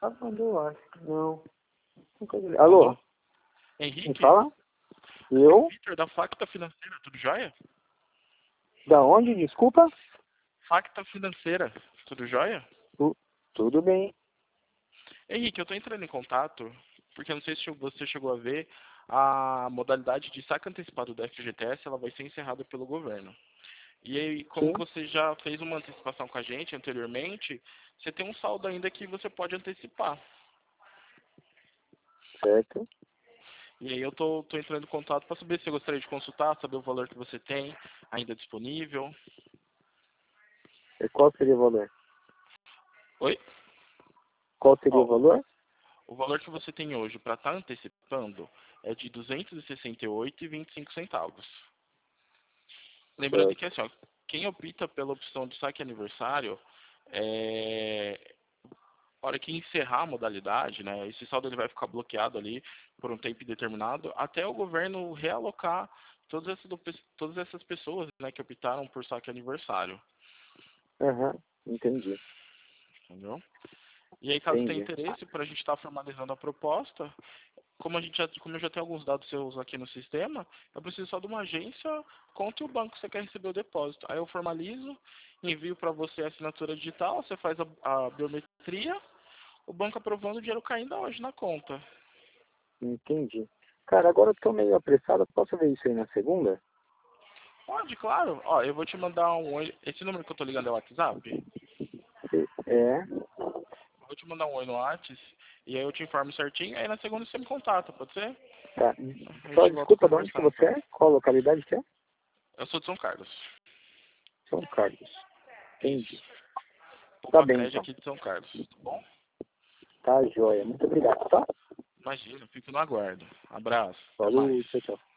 mandou, acho que não. Nunca vi. Alô? Henrique? Me fala? Eu? Vitor, da Facta Financeira, tudo jóia? Da onde? Desculpa? Facta Financeira, tudo jóia? Tudo bem. Henrique, eu estou entrando em contato, porque eu não sei se você chegou a ver, a modalidade de saque antecipado do FGTS, ela vai ser encerrada pelo governo. E aí, como Sim. você já fez uma antecipação com a gente anteriormente, você tem um saldo ainda que você pode antecipar. Certo. E aí eu tô entrando em contato para saber se você gostaria de consultar, saber o valor que você tem ainda disponível. E qual seria o valor? Oi? Qual seria o Ó, valor? o valor que você tem hoje para estar antecipando é de R$ 268,25. Lembrando Certo. que assim, ó, quem opta pela opção de saque aniversário, a hora que encerrar a modalidade, né, esse saldo ele vai ficar bloqueado ali por um tempo determinado, até o governo realocar todas essas pessoas, né, que optaram por saque aniversário. Aham, entendi. Entendeu? E aí, caso tenha Entendi. interesse, para a gente estar formalizando a proposta, como eu já tenho alguns dados seus aqui no sistema, eu preciso só de uma agência, conta e o banco que você quer receber o depósito. Aí eu formalizo, envio para você a assinatura digital, você faz a biometria, o banco aprovando, o dinheiro caindo hoje na conta. Entendi. Cara, agora eu tô meio apressado. Posso ver isso aí na segunda? Pode, claro. Ó, eu vou te mandar um oi. Esse número que eu tô ligando é o WhatsApp? É. Eu vou te mandar um oi no WhatsApp e aí eu te informo certinho. Aí na segunda você me contata, pode ser? Tá. A Só gente volta a desculpa, de onde que conversar você então. é? Qual localidade que é? Eu sou de São Carlos. São Carlos. Entendi. Isso. Tá Poupa bem, Crédito então. aqui de São Carlos, tá bom? Tá, joia. Muito obrigado, tá? Imagina, fico no aguardo. Abraço, até mais. Falou, tchau, tchau.